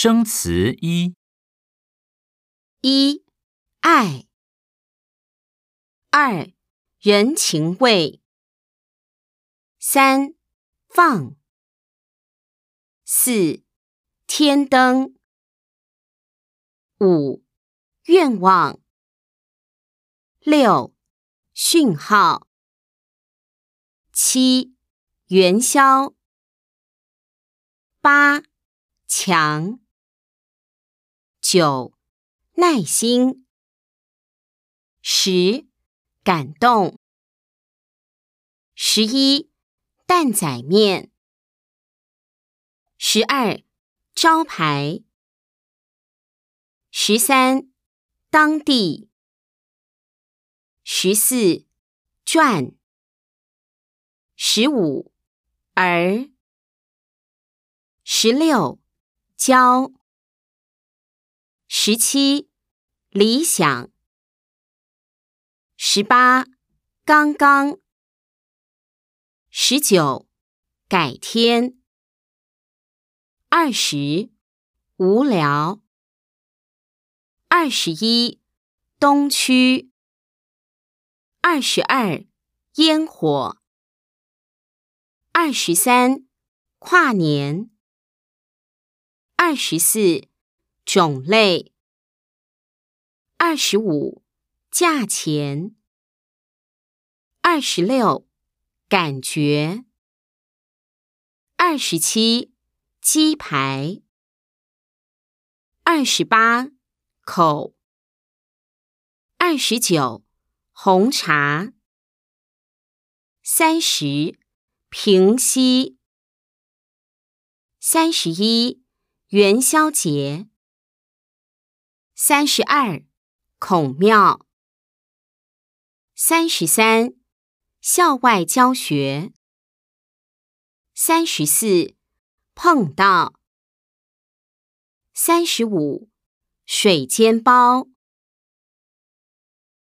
生词一： 一、爱；二、人情味；三、放；四、天灯；五、愿望；六、讯号；七、元宵；八、强；九、耐心；十、感动；11、担仔面；12、招牌；13、当地；14、转；15、儿；16、教；17、理想；18、刚刚；19、改天；20、无聊；21、东区；22、烟火；23、跨年；24、种类；25、价钱；26、感觉；27、鸡排；28、口；29、红茶；30、平息；31、元宵节；32、孔庙；33、校外教学；34、碰到；35、水煎包；